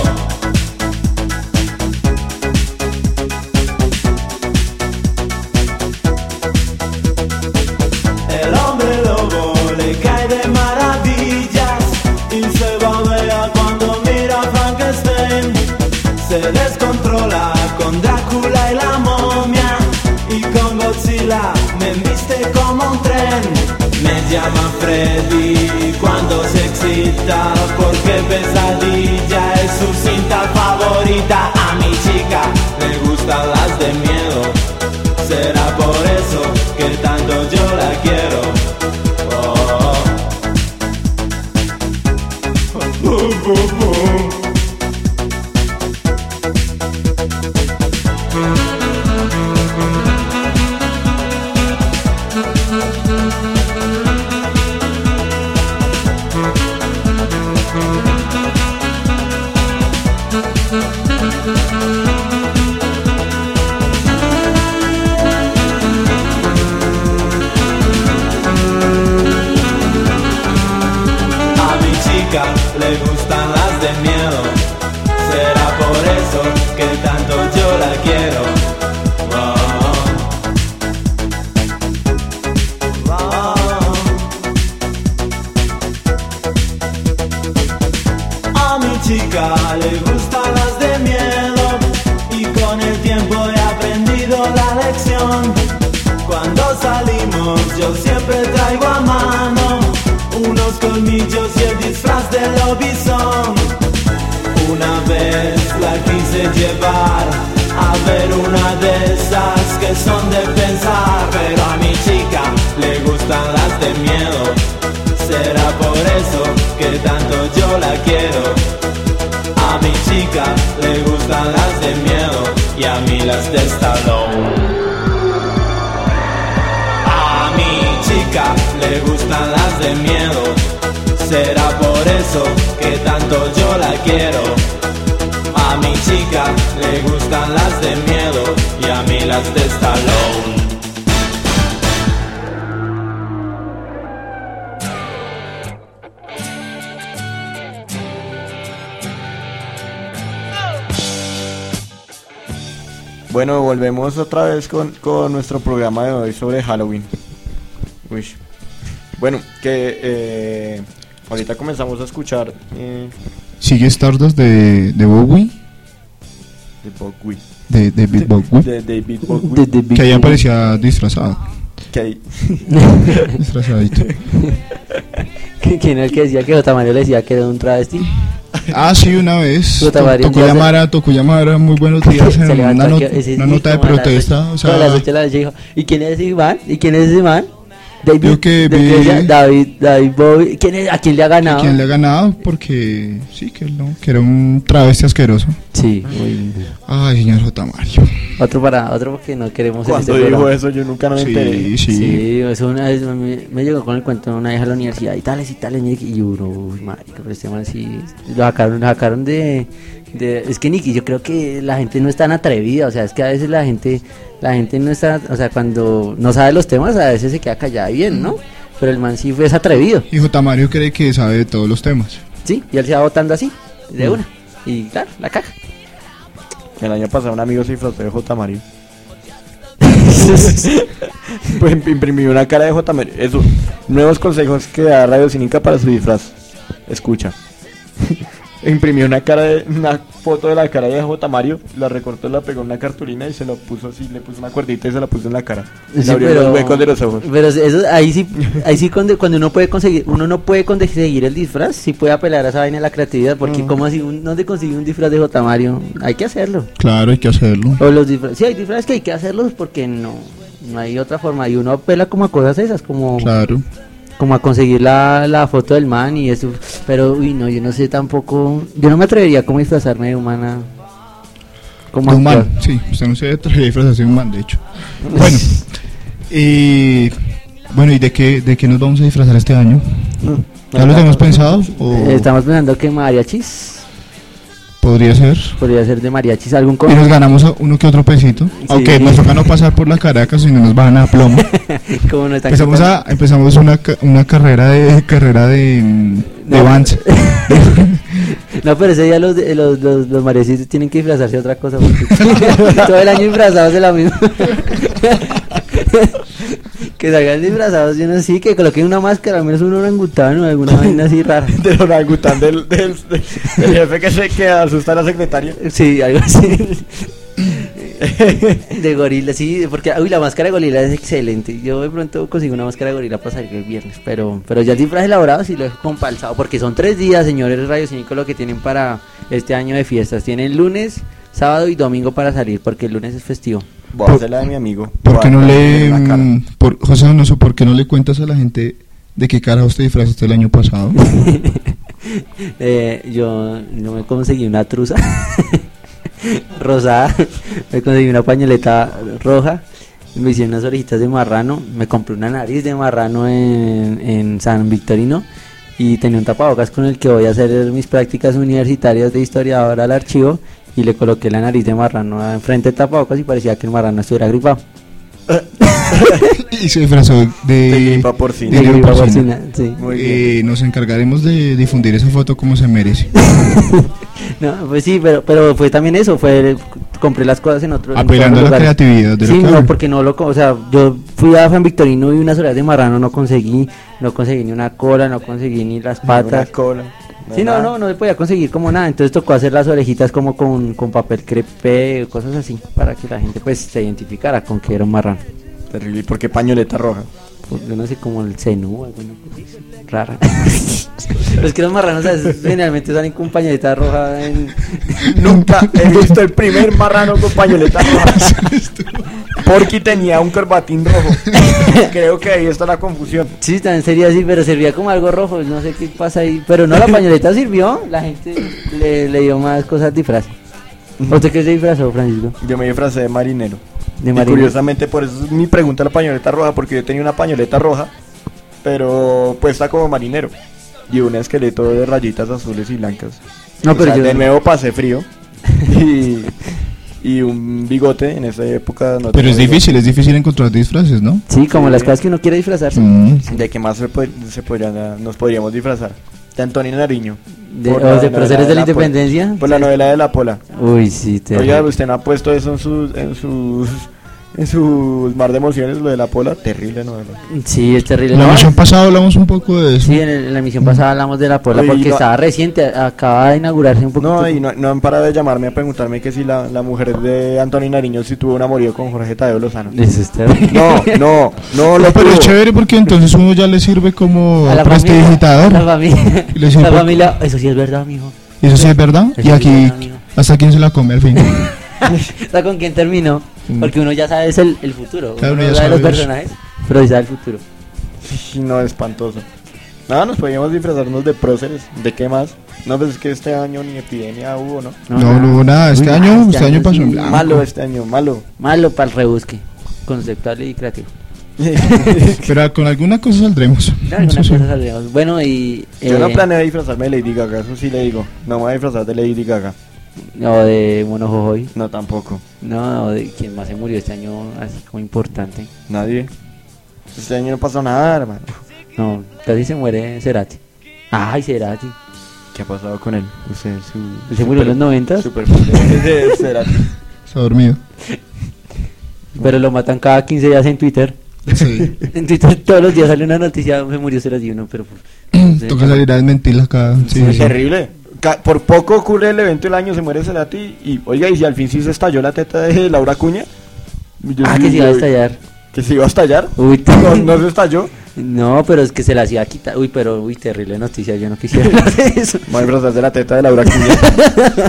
El hombre lobo le cae de maravillas y se babea cuando mira a Frankenstein. Se descontrola con Drácula y la momia, y con Godzilla me embiste como un tren. Me llama Freddy cuando se excita, porque Pesadilla es su cinta favorita. A mi chica le gustan las de miedo. Será por eso que tanto yo la quiero. Oh. chica le gustan las de miedo. Será por eso que tanto yo la quiero. A mi chica le gustan las de miedo y con el tiempo he aprendido la lección. Cuando salimos yo siempre traigo a mano unos colmillos y el disfraz de lobizón. Una vez la quise llevar a ver una de esas que son de pensar, pero a mi chica le gustan las de miedo. Será por eso que tanto yo la quiero. A mi chica le gustan las de miedo y a mí las de Stallone. A mi chica le gustan las de miedo. Será por eso que tanto yo la quiero. A mi chica le gustan las de miedo y a mí las de Stallone.
Bueno, volvemos otra vez con nuestro programa de hoy sobre Halloween. Uy. Bueno, que ahorita comenzamos a escuchar
Sigue Stardust de Bowie,
de Bowie.
de David Bowie,
De David Bowie.
que ahí aparecía disfrazado,
Que ahí-
disfrazadito.
¿Quién era el que decía que J. Mario le decía que era un travesti?
Ah, sí, una vez
Puta madre,
tocó
ya
llamar muy buenos días en
Se levantó
una,
aquí, ese
una
sí,
nota de
como a las
protesta,
ocho-
o sea,
como a las 8 de la noche dijo, ¿y quién es ese man? ¿Y quién es ese man? David,
Yo que
del
vi-
decía, David Bowie. ¿A quién le ha ganado?
¿quién le ha ganado? Porque sí, que era un travesti asqueroso.
Sí, muy...
Ay, señor J. Mario.
Otro porque no queremos en este
Cuando dijo
programa.
eso yo nunca me enteré.
Sí,
Sí,
sí.
eso una vez me llegó con el cuento de una hija a la universidad y tales, y uno, uy, marica, pero este man sí, lo sacaron de... Es que Nicky, yo creo que la gente no es tan atrevida, o sea, es que a veces la gente no está, o sea, cuando no sabe los temas a veces se queda callada y bien, ¿no? Pero el man sí es atrevido,
Y J. Mario cree que sabe de todos los temas.
sí, y él se va votando así, de una, y claro, la caga.
El año pasado un amigo se disfrazó de J. Mario. Pues imprimió una cara de J. Mario. Eso, nuevos consejos que da Radio Cínica para su disfraz. Escucha. Imprimió una foto de la cara de J. Mario, la recortó, la pegó en una cartulina y se lo puso así, le puso una cuerdita y se la puso en la cara. Y
Sí,
le abrió los huecos de los ojos.
Pero eso, ahí sí cuando uno no puede conseguir el disfraz, sí puede apelar a esa vaina de la creatividad, porque como así, ¿dónde consigue un disfraz de J. Mario? Hay que hacerlo.
Claro, hay que hacerlo.
O los disfraces, sí hay disfraces que hay que hacerlos porque no hay otra forma, y uno apela como a cosas esas, como a conseguir la foto del man y eso, pero uy no, yo no sé tampoco, yo no me atrevería como a disfrazarme de humana. Como
De un man,
actor.
sí, usted no se atrevería a disfrazarse de un man, de hecho. Bueno, bueno, ¿y de qué nos vamos a disfrazar este año? ¿Ya lo tenemos pensado? ¿O
Estamos pensando que mariachis,
podría ser?
podría ser de mariachis, algún
Y nos ganamos uno que otro pesito. Aunque nos toca no pasar por la Caracas, si no nos van a plomo.
como no están
Empezamos una carrera de Vans.
No, pero ese día los mariachis tienen que disfrazarse de otra cosa porque todo el año disfrazados de la misma. Que salgan disfrazados, yo no sé, que coloquen una máscara, al menos un orangután o alguna vaina así rara.
Del orangután del jefe que asusta a la secretaria.
Sí, algo así. De gorila, sí, porque la máscara de gorila es excelente. Yo de pronto consigo una máscara de gorila para salir el viernes, pero ya el disfraz elaborado sí lo dejo compalsado, porque son 3 días, señores Radio Cínico, lo que tienen para este año de fiestas. Tienen lunes, sábado y domingo para salir, porque el lunes es festivo.
Voy a hacer la de mi amigo.
¿Por qué
Voy a
no
ponerle la cara.
José Donoso, ¿por qué no le cuentas a la gente de qué carajo te disfrazaste el año pasado?
Yo me conseguí una truza rosada, me conseguí una pañoleta roja, me hice unas orejitas de marrano, me compré una nariz de marrano en San Victorino y tenía un tapabocas con el que voy a hacer mis prácticas universitarias de historiador al archivo, y le coloqué la nariz de marrano enfrente del tapabocas y parecía que el marrano estuviera gripado.
Y se disfrazó
De
de
gripa porcina.
de gripa
porcina, sí.
Muy bien.
Nos encargaremos de difundir esa foto como se merece.
No, pues sí, pero fue también eso, compré las cosas en otro
Apelando a la
lugares.
creatividad de
Sí,
la
no,
cabra.
porque no o sea, yo fui a San Victorino y unas orejas de marrano no conseguí ni una cola, no conseguí ni las
Una
patas.
cola.
Sí, no se podía conseguir como nada, entonces tocó hacer las orejitas como con papel crepé o cosas así, para que la gente pues se identificara con que era un marrano.
Terrible. ¿Y por qué pañoleta roja?
Pues, yo no sé, como el cenú, alguna cosa rara. Pero es que los marranos a veces generalmente salen con pañoleta roja
Nunca he visto el primer marrano con pañoleta roja. Porky tenía un corbatín rojo. Creo que ahí está la confusión.
Sí, también sería así, pero servía como algo rojo, no sé qué pasa ahí. Pero no, la pañoleta sirvió, la gente le dio más cosas disfraz. ¿Usted qué se disfrazó, Francisco?
Yo me disfracé de marinero.
De
Y
marinero.
curiosamente por eso es mi pregunta la pañoleta roja, porque yo tenía una pañoleta roja, pero puesta como marinero. Y un esqueleto de rayitas azules y blancas.
No,
O
pero
sea,
yo...
de nuevo pasé frío. y un bigote en esa época. No
Pero
tengo
es difícil encontrar disfraces, ¿no?
Sí, como
Sí.
las cosas que uno quiere disfrazarse.
bigote. ¿De qué más nos podríamos disfrazar? De Antonio Nariño.
De,
Por
o
la
de
novela
próceres de la
Pola.
independencia.
Por la
Sí.
novela de La Pola.
Uy, sí, te...
Oiga, usted no ha puesto eso en sus mar de emociones, lo de La Pola. Terrible novela.
Sí, es terrible.
La
No,
emisión pasada hablamos un poco de eso.
Sí, en la emisión pasada hablamos de la Pola
Uy,
porque
no-
estaba reciente, acaba de inaugurarse un poquito.
No, y no han parado de llamarme a preguntarme que si la mujer de Antonio Nariño si tuvo un amorío con Jorge Tadeo Lozano.
Eso es terrible.
No, lo
Pero
tuvo.
es chévere porque entonces uno ya le sirve como
A la
prestidigitador.
familia,
Y le dice,
la
"¿Por
familia, eso sí es verdad, mijo.
Eso sí es verdad.
Eso
Y
sí
aquí,
es verdad, amigo.
¿hasta quién se la come al fin?
¿Sabes con quién terminó? Porque uno ya sabe es el futuro.
Claro,
Uno
ya
sabe los
sabes.
personajes, pero ya sabe el futuro.
Sí, no, espantoso. Nada, nos podíamos disfrazarnos de próceres. ¿De qué más? No, pues es que este año ni epidemia hubo, ¿no?
No hubo nada. Este
Uy,
año
este año
pasó en
sí.
blanco.
Malo este año, malo.
Malo para el rebusque, conceptual y creativo.
Pero con alguna cosa saldremos.
Claro,
Eso
algunas
sí.
cosas saldremos. Bueno, y...
Yo no planeo disfrazarme de Lady Gaga, eso sí le digo. No me voy a disfrazar de Lady Gaga.
O de Mono Jojoy.
No, tampoco.
No, de quien más se murió este año, así como importante.
Nadie. Este año no pasó nada, hermano.
No, casi se muere Cerati. Ay, Cerati.
¿Qué ha pasado con él? Usted,
¿Él se murió en los 90?
Super de Cerati.
Se ha dormido.
Pero lo matan cada 15 días en Twitter.
Sí.
En Twitter todos los días sale una noticia, se murió Cerati uno, pero... pues,
Toca salir a desmentirla acá. Sí,
Es
sí.
terrible. Por poco ocurre el evento del año, se muere Cerati y oiga, y si al fin sí se estalló la teta de Laura Cuña. Yo
Ah,
sí-
que se iba a
yo-
estallar.
Que se iba a estallar.
Uy,
No se estalló.
no, pero es que se la hacía quitar. Uy, pero, uy, terrible noticia, yo no quisiera hablar de eso.
Voy a disfrazar de la teta de Laura Cuña.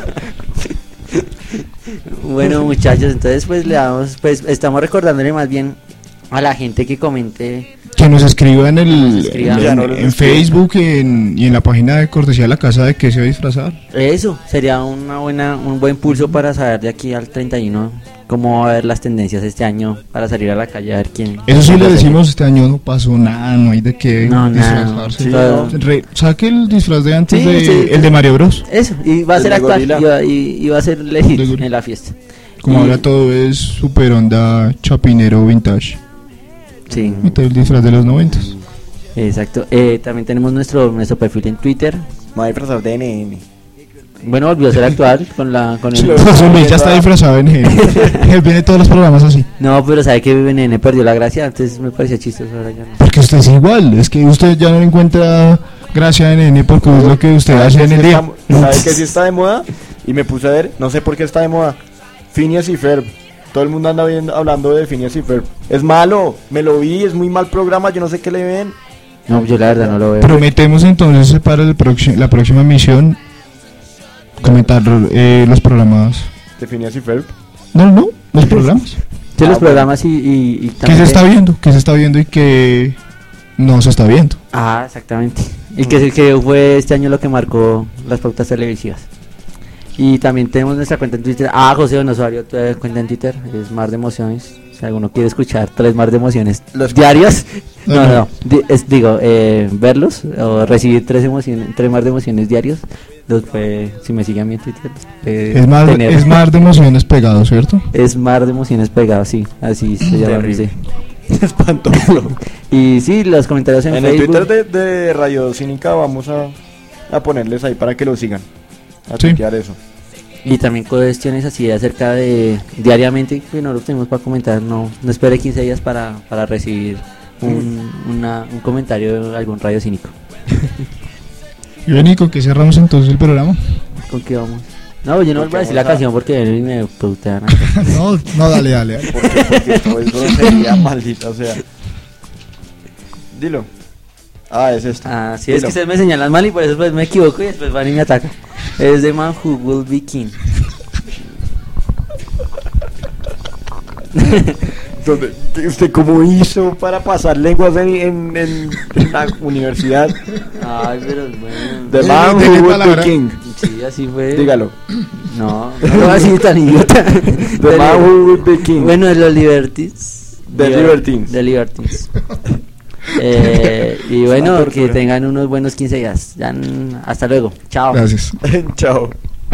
Bueno, muchachos, entonces pues le damos, pues estamos recordándole más bien a la gente que comente.
Que nos escriba en
nos escriba.
Ya no los
en
escribo.
Facebook y en la página de Cortesía de la Casa de qué se va a disfrazar.
Eso sería un buen pulso para saber de aquí al 31 cómo va a haber las tendencias este año para salir a la calle a ver quién.
Eso sí
quién
le
lo hace.
decimos, este año no pasó nada, no hay de qué
No, nada.
disfrazarse.
Sí,
Todo-
Saque el disfraz de antes,
Sí, sí.
el de Mario Bros.
Eso, y va a
El
ser
de
actual,
gorila.
y va a ser legit
De gorila.
en la fiesta.
Como
Y-
ahora todo es super onda chapinero vintage.
Sí,
Meter el disfraz de los 90.
exacto. También tenemos nuestro perfil en Twitter.
Me voy a disfrazar de NN.
Bueno, volvió a ser actual con el...
Sí, lo-
José Luis ya está disfrazado en él. Él viene todos los programas así.
No, pero sabe que Nene perdió la gracia, antes me parecía chistoso, ahora ya no.
Porque usted es igual, es que usted ya no le encuentra gracia en N porque es lo que usted
¿Sabe
hace
que
en
sí
el día.
¿Sabe que sí está de moda? Y me puse a ver, no sé por qué está de moda. Phineas y Ferb. Todo el mundo anda hablando de Phineas y Ferb. Es malo, me lo vi, es muy mal programa, yo no sé qué le ven.
No, yo la verdad no lo veo.
Prometemos entonces para la próxima emisión comentar los programas.
De Phineas y Ferb.
No, los programas.
Sí,
Ah,
los
bueno.
programas y
¿Qué
también...
se está viendo? ¿Qué se está viendo y qué no se está viendo?
Ah, exactamente. Y que fue este año lo que marcó las pautas televisivas. Y también tenemos nuestra cuenta en Twitter. Ah, José Donosorio, tu cuenta en Twitter es Mar de Emociones. Si alguno quiere escuchar 3 Mar de Emociones
Los-
diarios,
No, no.
verlos o recibir 3 Mar de Emociones diarios, los puede, si me sigue a mí en Twitter,
Es más de emociones pegado, ¿cierto?
Es Mar de Emociones pegado, sí, así se llama.
Terrible.
Sí.
Espantoso.
Y sí, los comentarios en
En el
Facebook.
Twitter de Radio Cínica vamos a ponerles ahí para que lo sigan. A
Sí.
tuitear eso.
Y también cuestiones así acerca de diariamente que no lo tenemos para comentar. No espere 15 días para recibir un comentario de algún radio cínico.
Y bueno, ¿y con qué cerramos entonces el programa?
¿Con qué vamos? No, yo no
Porque
voy a decir la
vamos a-
canción porque me putean.
No, dale.
Porque todo es grosería, maldita sea. Dilo. Ah, es esto.
Ah, sí, es
Dilo.
que ustedes me señalan mal y por eso pues me equivoco y después van y me atacan. Es de Man Who Will Be King.
¿Dónde- ¿Usted cómo hizo para pasar lenguas en la universidad?
Ay, pero bueno.
The Man
Dele
Who Would Be
palabra.
King.
Sí, así fue.
Dígalo.
No lo voy a decir tan idiota.
The Man Who Would Be King.
Bueno, de los Libertines.
The Libertines.
De Libertines. Y bueno,
tortura.
que tengan unos buenos 15 días. Hasta luego. Chao.
Gracias.
Chao.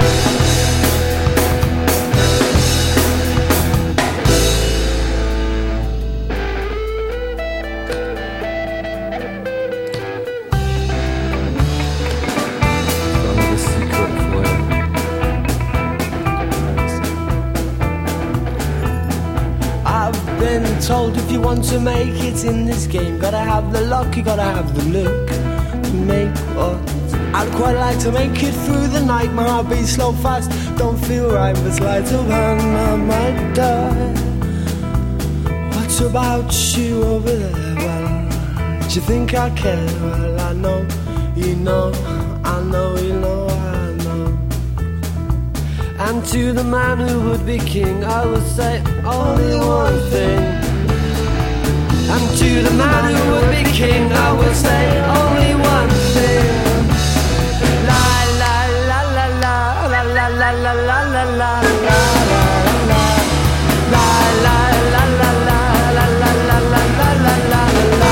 I've been told if you want to make it in this game, gotta have the luck, you gotta have the look to make what. I'd quite like to make it through the night. My heart beats slow fast, don't feel right, but sleight of hand I might die. What about you over there? Well, do you think I care? Well, I know, you know, I know, you know, I know. And to the man who would be king, I would say only one thing. And to the man who would be king, I would say only one thing. La la la la la la la la la la la la la la. La la la la la la la la la la la la la.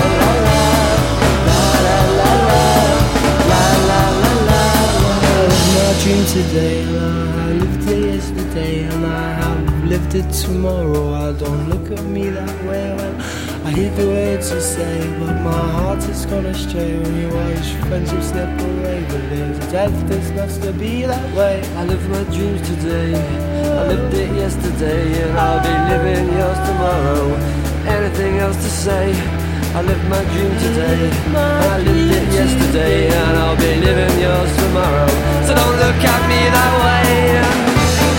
Dream today, and I lived it yesterday, and I have lived it tomorrow. I don't look at me that way when I hear the words you say, but my heart is gone astray when you watch friendship slip away. But there's a death that's not to be that way. I live my dreams today, I lived it yesterday, and I'll be living yours tomorrow. Anything else to say? I lived my dream today, I lived it yesterday, and I'll be living yours tomorrow. So don't look at me that way.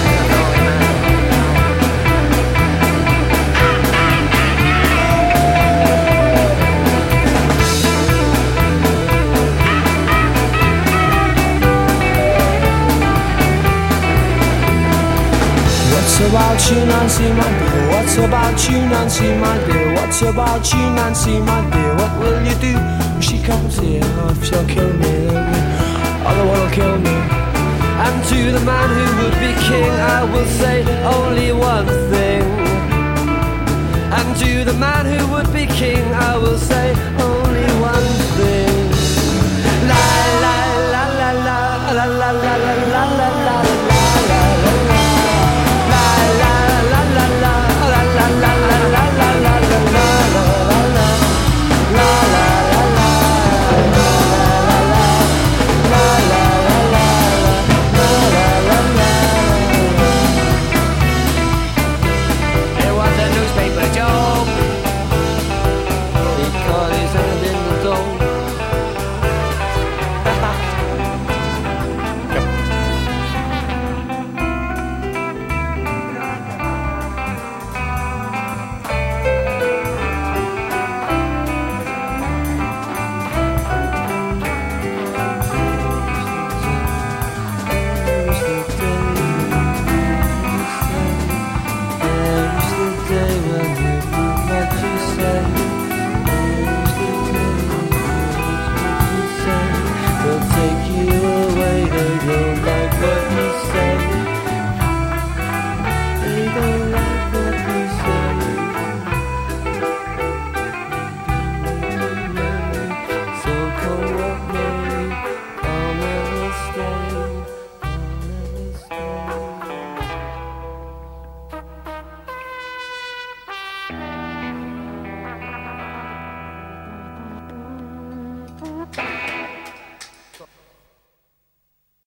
What's about you, Nancy, my dear? What's about you, Nancy, my dear? What's about you, Nancy, my dear? What will you do when she comes here? Oh, if she'll kill me, then the other one will kill me. And to the man who would be king, I will say only one thing. And to the man who would be king, I will say only